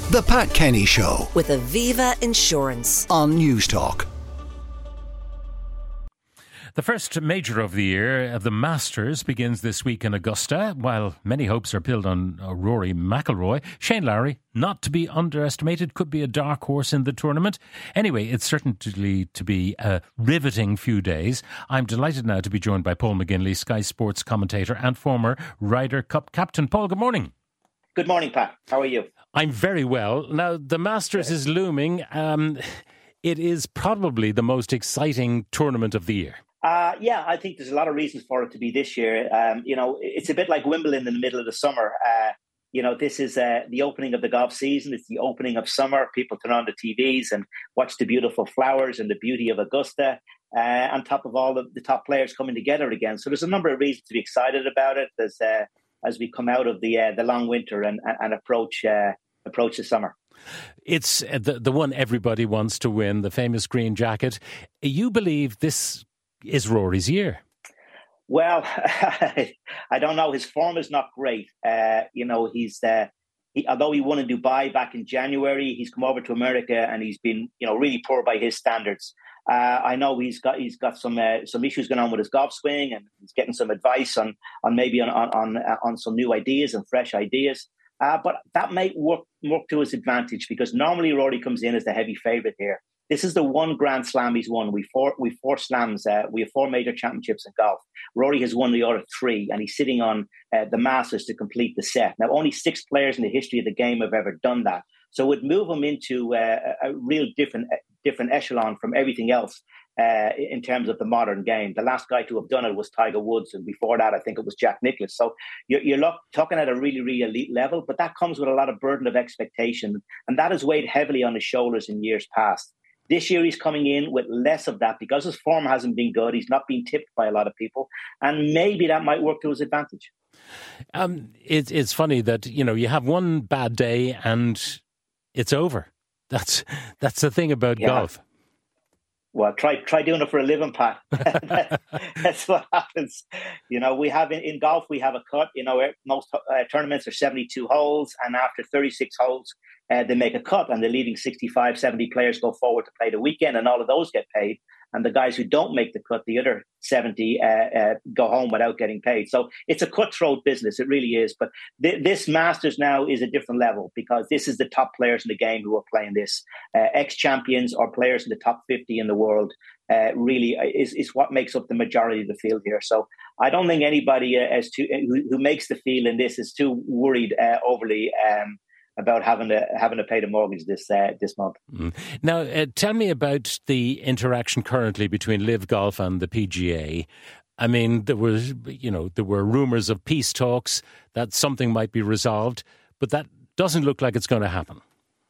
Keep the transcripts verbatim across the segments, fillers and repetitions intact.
The Pat Kenny Show with Aviva Insurance on Newstalk. The first major of the year, the Masters, begins this week in Augusta. While many hopes are pinned on uh, Rory McIlroy, Shane Lowry, not to be underestimated, could be a dark horse in the tournament. Anyway, it's certainly to be a riveting few days. I'm delighted now to be joined by Paul McGinley, Sky Sports commentator and former Ryder Cup captain. Paul, good morning. Good morning, Pat. How are you? I'm very well. Now, the Masters is looming. Um, it is probably the most exciting tournament of the year. Uh, yeah, I think there's a lot of reasons for it to be this year. Um, you know, it's a bit like Wimbledon in the middle of the summer. Uh, you know, this is uh, the opening of the golf season. It's the opening of summer. People turn on the T Vs and watch the beautiful flowers and the beauty of Augusta, uh, on top of all of the top players coming together again. So there's a number of reasons to be excited about it as, uh, as we come out of the uh, the long winter and, and approach uh, approach the summer. It's the, the one everybody wants to win, the famous green jacket. You believe this is Rory's year? Well, I don't know. His form is not great. Uh, you know, he's uh, he, although he won in Dubai back in January, he's come over to America and he's been, you know, really poor by his standards. Uh, I know he's got he's got some uh, some issues going on with his golf swing, and he's getting some advice on on maybe on on on, uh, on some new ideas and fresh ideas. Uh, but that might work work to his advantage because normally Rory comes in as the heavy favourite here. This is the one Grand Slam he's won. We four we four slams. Uh, we have four major championships in golf. Rory has won the other three, and he's sitting on uh, the Masters to complete the set. Now, only six players in the history of the game have ever done that. So it would move him into uh, a real different different echelon from everything else uh, in terms of the modern game. The last guy to have done it was Tiger Woods, and before that, I think it was Jack Nicklaus. So you're, you're look, talking at a really, really elite level, but that comes with a lot of burden of expectation, and that has weighed heavily on his shoulders in years past. This year, he's coming in with less of that because his form hasn't been good. He's not been tipped by a lot of people, and maybe that might work to his advantage. Um, it, it's funny that, you know, you have one bad day and it's over. That's that's the thing about yeah. golf. Well, try try doing it for a living, Pat. That's what happens. You know, we have in, in golf, we have a cut. You know, most uh, tournaments are seventy-two holes, and after thirty-six holes, uh, they make a cut, and the leading sixty-five, seventy players go forward to play the weekend, and all of those get paid. And the guys who don't make the cut, the other seventy, uh, uh, go home without getting paid. So it's a cutthroat business. It really is. But th- this Masters now is a different level because this is the top players in the game who are playing this. Uh, ex-champions or players in the top fifty in the world uh, really is, is what makes up the majority of the field here. So I don't think anybody uh, as to, who, who makes the field in this is too worried uh, overly um about having to having to pay the mortgage this uh, this month. Mm. Now, uh, tell me about the interaction currently between Live Golf and the P G A. I mean, there was, you know, there were rumours of peace talks that something might be resolved, but that doesn't look like it's going to happen.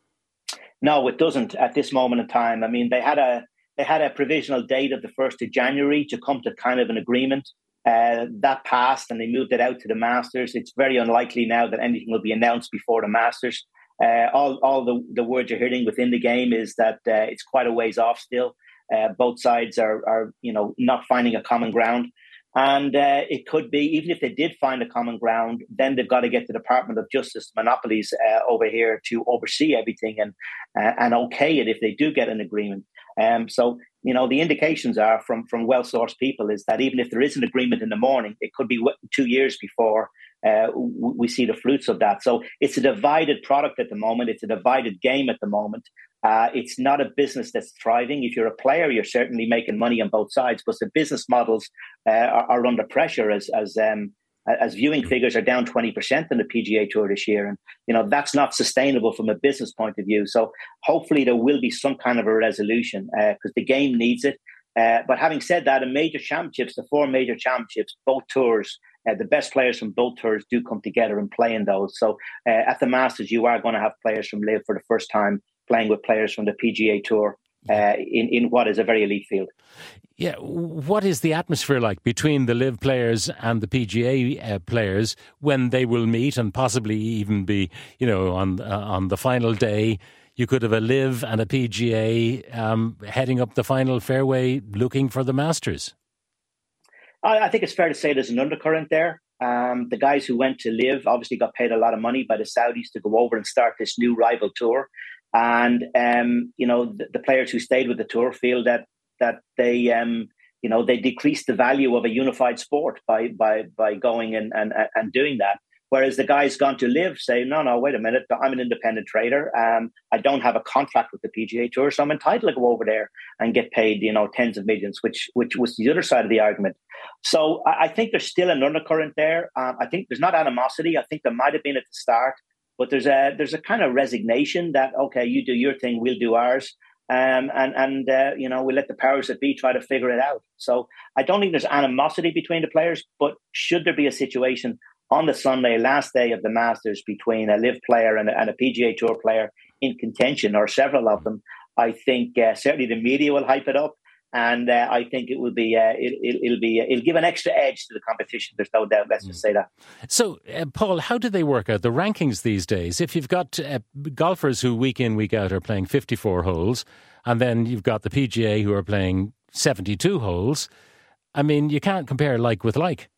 No, it doesn't at this moment in time. I mean, they had a they had a provisional date of the first of January to come to kind of an agreement. Uh, that passed and they moved it out to the Masters. It's very unlikely now that anything will be announced before the Masters. Uh, all all the, the words you're hearing within the game is that uh, it's quite a ways off still. Uh, both sides are, are, you know, not finding a common ground. And uh, it could be, even if they did find a common ground, then they've got to get the Department of Justice monopolies uh, over here to oversee everything and uh, and okay it if they do get an agreement. Um, so, you know, the indications are from, from well-sourced people is that even if there is an agreement in the morning, it could be two years before uh, we see the fruits of that. So it's a divided product at the moment. It's a divided game at the moment. Uh, it's not a business that's thriving. If you're a player, you're certainly making money on both sides, but the business models uh, are, are under pressure as as um, as viewing figures are down twenty percent in the P G A Tour this year. And, you know, that's not sustainable from a business point of view. So hopefully there will be some kind of a resolution because uh, the game needs it. Uh, but having said that, in major championships, the four major championships, both tours, uh, the best players from both tours do come together and play in those. So uh, at the Masters, you are going to have players from Live for the first time playing with players from the P G A Tour. Uh, in, in what is a very elite field. Yeah, what is the atmosphere like between the Live players and the P G A uh, players when they will meet and possibly even be, you know, on uh, on the final day? You could have a Live and a P G A um, heading up the final fairway looking for the Masters. I, I think it's fair to say there's an undercurrent there. Um, the guys who went to Live obviously got paid a lot of money by the Saudis to go over and start this new rival tour. And, um, you know, the, the players who stayed with the tour feel that that they, um, you know, they decreased the value of a unified sport by by by going and, and, and doing that. Whereas the guys gone to Live say, no, no, wait a minute, I'm an independent trader. Um, I don't have a contract with the P G A Tour, so I'm entitled to go over there and get paid, you know, tens of millions, which which was the other side of the argument. So I, I think there's still an undercurrent there. Um, I think there's not animosity. I think there might have been at the start, but there's a there's a kind of resignation that, okay, you do your thing, we'll do ours. Um, and, and uh, you know, we let the powers that be try to figure it out. So I don't think there's animosity between the players, but should there be a situation on the Sunday, last day of the Masters, between a Live player and a, and a P G A Tour player in contention, or several of them, I think uh, certainly the media will hype it up, and uh, I think it will be uh, it, it, it'll be it'll give an extra edge to the competition. There's no doubt. Let's just say that. So, uh, Paul, how do they work out the rankings these days? If you've got uh, golfers who week in week out are playing fifty-four holes, and then you've got the P G A who are playing seventy-two holes, I mean, you can't compare like with like.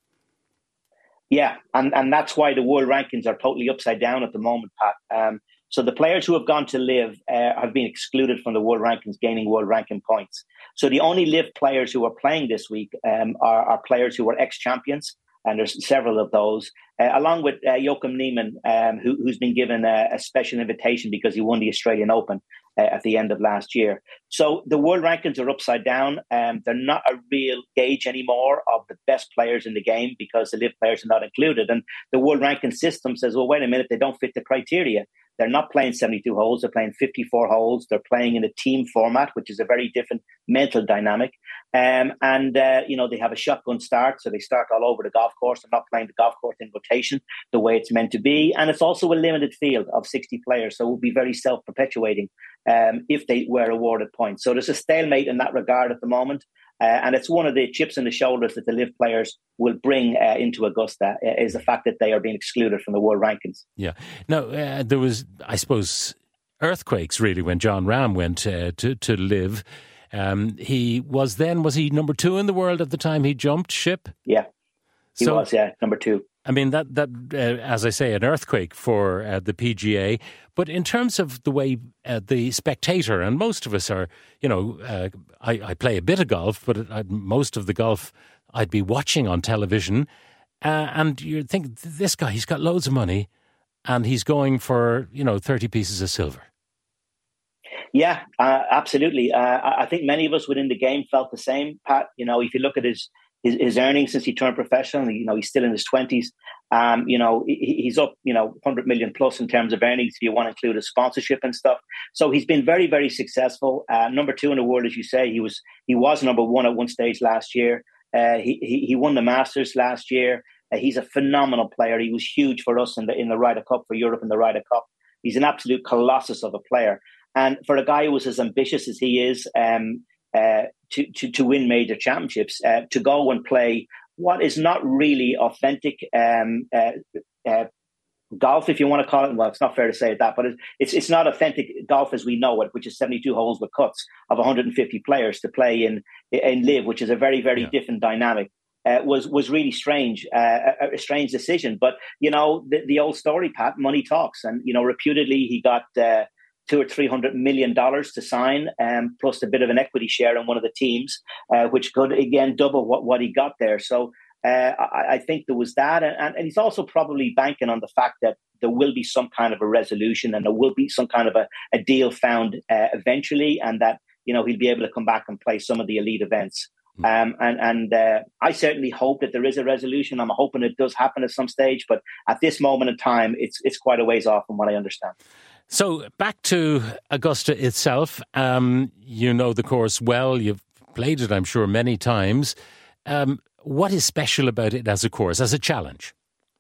Yeah, and, and that's why the world rankings are totally upside down at the moment, Pat. Um, so the players who have gone to Live uh, have been excluded from the world rankings, gaining world ranking points. So the only Live players who are playing this week um, are, are players who were ex-champions, and there's several of those, uh, along with uh, Joachim Niemann, um, who, who's been given a, a special invitation because he won the Australian Open uh, at the end of last year. So the world rankings are upside down. Um, they're not a real gauge anymore of the best players in the game because the Live players are not included. And the world ranking system says, well, wait a minute, they don't fit the criteria. They're not playing seventy-two holes. They're playing fifty-four holes. They're playing in a team format, which is a very different mental dynamic. Um, and, uh, you know, they have a shotgun start. So they start all over the golf course. They're not playing the golf course in rotation the way it's meant to be. And it's also a limited field of sixty players. So it would be very self-perpetuating um, if they were awarded points. So there's a stalemate in that regard at the moment. Uh, and it's one of the chips in the shoulders that the Live players will bring uh, into Augusta uh, is the fact that they are being excluded from the world rankings. Yeah. Now, uh, there was, I suppose, earthquakes really when Jon Rahm went uh, to, to Live. Um, he was then, was he number two in the world at the time he jumped ship? Yeah, he so, was, yeah, number two. I mean, that, that uh, as I say, an earthquake for uh, the P G A. But in terms of the way uh, the spectator, and most of us are, you know, uh, I, I play a bit of golf, but I, most of the golf I'd be watching on television. Uh, and you think, this guy, he's got loads of money and he's going for, you know, thirty pieces of silver. Yeah, uh, absolutely. Uh, I think many of us within the game felt the same, Pat. You know, if you look at his His, his earnings since he turned professional, you know, he's still in his twenties. Um, you know, he, he's up, you know, one hundred million plus in terms of earnings if you want to include his sponsorship and stuff. So he's been very, very successful. Uh, number two in the world, as you say, he was he was number one at one stage last year. Uh, he, he he won the Masters last year. Uh, he's a phenomenal player. He was huge for us in the in the Ryder Cup, for Europe in the Ryder Cup. He's an absolute colossus of a player. And for a guy who was as ambitious as he is, um, Uh, to, to, to win major championships, uh, to go and play what is not really authentic um, uh, uh, golf, if you want to call it. Well, it's not fair to say that, but it's it's not authentic golf as we know it, which is seventy-two holes with cuts of one hundred fifty players to play in in Live, which is a very, very yeah. different dynamic. Uh, was was really strange, uh, a, a strange decision. But, you know, the, the old story, Pat, money talks. And, you know, reputedly he got Uh, two or three hundred million dollars to sign, um, plus a bit of an equity share in one of the teams, uh, which could again double what, what he got there. So uh, I, I think there was that, and, and he's also probably banking on the fact that there will be some kind of a resolution and there will be some kind of a, a deal found uh, eventually, and that, you know, he'll be able to come back and play some of the elite events. Um, and and uh, I certainly hope that there is a resolution. I'm hoping it does happen at some stage, but at this moment in time, it's it's quite a ways off from what I understand. So back to Augusta itself. Um, you know the course well. You've played it, I'm sure, many times. Um, what is special about it as a course, as a challenge?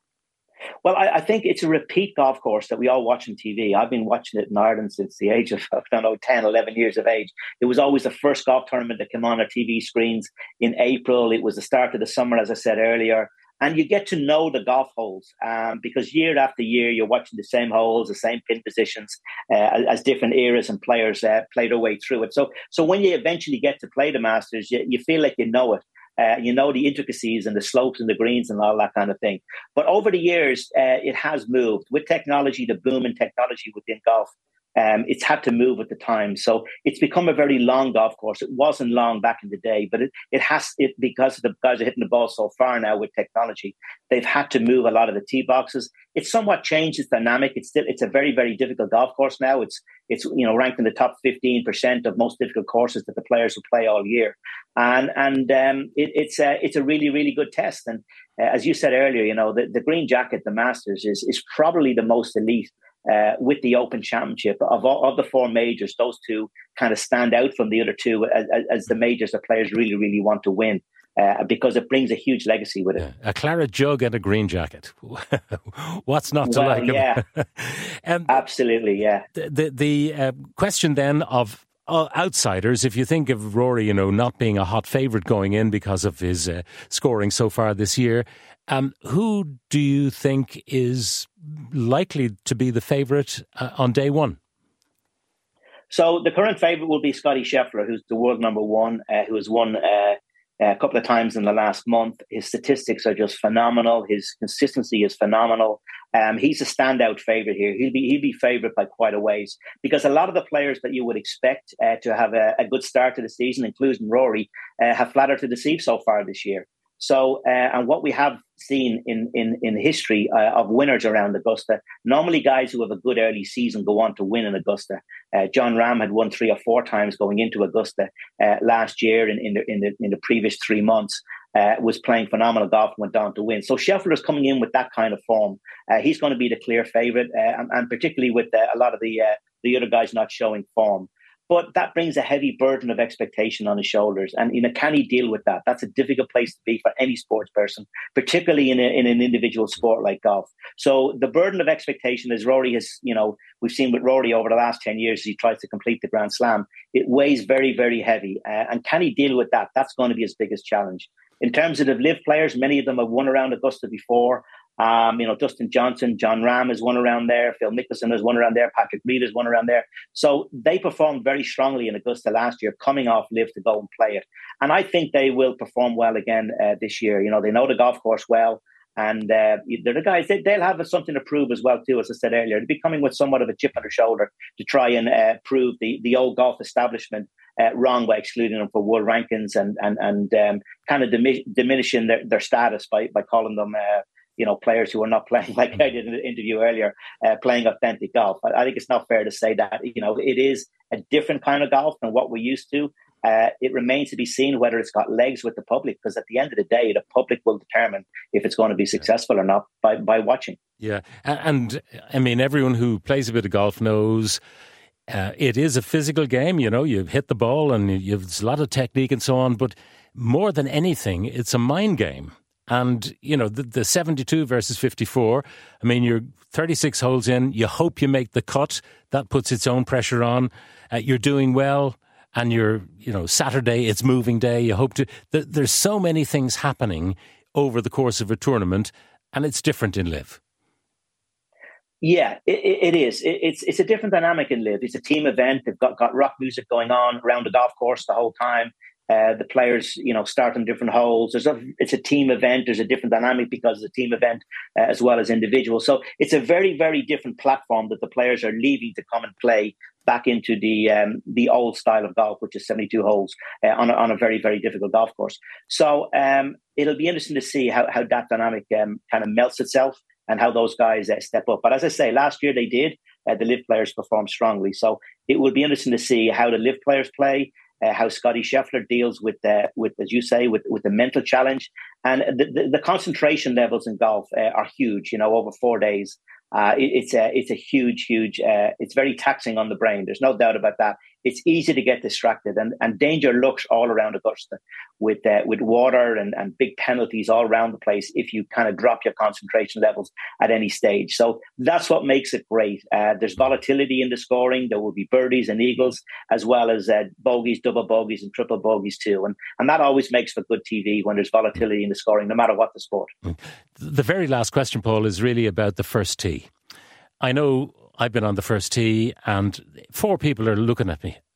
Well, I, I think it's a repeat golf course that we all watch on T V. I've been watching it in Ireland since the age of, I don't know, ten, eleven years of age. It was always the first golf tournament that came on our T V screens in April. It was the start of the summer, as I said earlier. And you get to know the golf holes um, because year after year, you're watching the same holes, the same pin positions uh, as different eras and players uh, play their way through it. So so when you eventually get to play the Masters, you, you feel like you know it. Uh, you know the intricacies and the slopes and the greens and all that kind of thing. But over the years, uh, it has moved. With technology, the boom in technology within golf, um, it's had to move with the time. So it's become a very long golf course. It wasn't long back in the day, but it, it has, it, because the guys are hitting the ball so far now with technology, they've had to move a lot of the tee boxes. It's somewhat changed its dynamic. It's still, it's a very, very difficult golf course now. It's, it's, you know, ranked in the top fifteen percent of most difficult courses that the players will play all year. And, and, um, it, it's a, it's a really, really good test. And uh, as you said earlier, you know, the, the green jacket, the Masters is, is probably the most elite. Uh, with the Open Championship of all, of the four majors, those two kind of stand out from the other two as, as the majors that players really, really want to win uh, because it brings a huge legacy with it. Yeah. A claret jug and a green jacket. What's not to well, like? Yeah, um, absolutely. Yeah. The the, the uh, question then of uh, outsiders, if you think of Rory, you know, not being a hot favourite going in because of his uh, scoring so far this year. Um, who do you think is likely to be the favourite uh, on day one? So the current favourite will be Scottie Scheffler, who's the world number one, uh, who has won uh, a couple of times in the last month. His statistics are just phenomenal. His consistency is phenomenal. Um, he's a standout favourite here. He'll be he'll be favourite by quite a ways because a lot of the players that you would expect uh, to have a, a good start to the season, including Rory, uh, have flattered to deceive so far this year. So, uh, and what we have seen in in, in history uh, of winners around Augusta, normally guys who have a good early season go on to win in Augusta. Uh, Jon Rahm had won three or four times going into Augusta uh, last year in, in, the, in, the, in the previous three months. Uh, was playing phenomenal golf and went on to win. So Scheffler is coming in with that kind of form. Uh, he's going to be the clear favourite, uh, and, and particularly with uh, a lot of the uh, the other guys not showing form. But that brings a heavy burden of expectation on his shoulders. And, you know, can he deal with that? That's a difficult place to be for any sports person, particularly in, a, in an individual sport like golf. So the burden of expectation is Rory has, you know, we've seen with Rory over the last ten years, as he tries to complete the Grand Slam, it weighs very, very heavy. Uh, and can he deal with that? That's going to be his biggest challenge. In terms of the live players, many of them have won around Augusta before. Um, you know, Dustin Johnson, Jon Rahm has won around there. Phil Mickelson has won around there. Patrick Reed has won around there. So they performed very strongly in Augusta last year, coming off live to go and play it. And I think they will perform well again uh, this year. You know, they know the golf course well. And uh, they're the guys, they, they'll have something to prove as well, too, as I said earlier. They'll be coming with somewhat of a chip on their shoulder to try and uh, prove the, the old golf establishment uh, wrong by excluding them for world rankings and and, and um, kind of dimi- diminishing their, their status by, by calling them, uh, you know, players who are not playing, like I did in the interview earlier, uh, playing authentic golf. I, I think it's not fair to say that. You know, it is a different kind of golf than what we're used to. Uh, it remains to be seen whether it's got legs with the public, because at the end of the day, the public will determine if it's going to be successful or not by, by watching. Yeah. And, I mean, everyone who plays a bit of golf knows uh, it is a physical game. You know, you hit the ball and you have a lot of technique and so on. But more than anything, it's a mind game. And, you know, the, the seventy-two versus fifty-four, I mean, you're thirty-six holes in. You hope you make the cut. That puts its own pressure on. Uh, you're doing well. And you're, you know, Saturday, it's moving day. You hope to, th- there's so many things happening over the course of a tournament, and it's different in Live. Yeah, it, it is. It, it's it's a different dynamic in Live. It's a team event. They've got, got rock music going on around the golf course the whole time. Uh, the players, you know, start on different holes. There's a, it's a team event. There's a different dynamic because it's a team event uh, as well as individuals. So it's a very, very different platform that the players are leaving to come and play back into the um, the old style of golf, which is seventy-two holes uh, on, a, on a very, very difficult golf course. So um, it'll be interesting to see how, how that dynamic um, kind of melts itself and how those guys uh, step up. But as I say, last year they did. Uh, the Live players performed strongly. So it will be interesting to see how the Live players play. Uh, how Scottie Scheffler deals with, uh, with, as you say, with, with the mental challenge. And the, the, the concentration levels in golf uh, are huge, you know, over four days. Uh, it, it's, a, it's a huge, huge, uh, it's very taxing on the brain. There's no doubt about that. It's easy to get distracted, and, and danger lurks all around Augusta with uh, with water and, and big penalties all around the place if you kind of drop your concentration levels at any stage. So that's what makes it great. Uh, there's volatility in the scoring. There will be birdies and eagles, as well as uh, bogeys, double bogeys and triple bogeys too. And, and that always makes for good T V when there's volatility in the scoring, no matter what the sport. The very last question, Paul, is really about the first tee. I know I've been on the first tee and four people are looking at me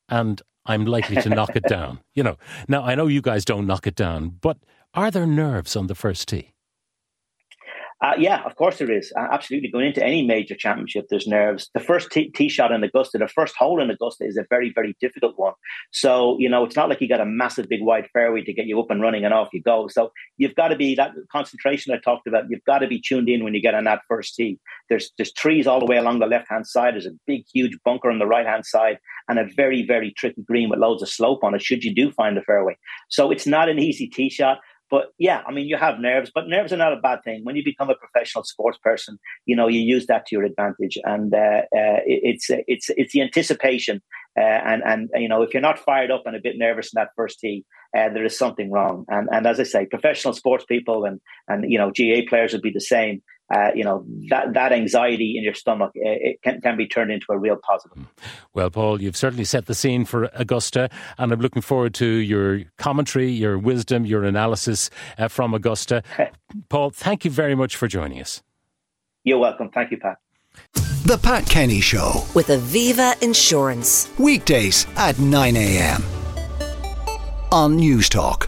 and I'm likely to knock it down. You know, now I know you guys don't knock it down, but are there nerves on the first tee? Uh, yeah, of course there is. Uh, absolutely. Going into any major championship, there's nerves. The first tee, tee shot in Augusta, the first hole in Augusta is a very, very difficult one. So, you know, it's not like you got a massive big wide fairway to get you up and running and off you go. So you've got to be, that concentration I talked about, you've got to be tuned in when you get on that first tee. There's, there's trees all the way along the left-hand side. There's a big, huge bunker on the right-hand side and a very, very tricky green with loads of slope on it should you do find the fairway. So it's not an easy tee shot. But yeah, I mean, you have nerves, but nerves are not a bad thing. When you become a professional sports person, you know, you use that to your advantage, and uh, uh, it's it's it's the anticipation, uh, and and you know, if you're not fired up and a bit nervous in that first tee, uh, there is something wrong. And and as I say, professional sports people and and you know, G A A players would be the same. Uh, you know, that that anxiety in your stomach, uh, it can, can be turned into a real positive. Well, Paul, you've certainly set the scene for Augusta, and I'm looking forward to your commentary, your wisdom, your analysis uh, from Augusta. Paul, thank you very much for joining us. You're welcome. Thank you, Pat. The Pat Kenny Show. With Aviva Insurance. Weekdays at nine a.m. on News Talk.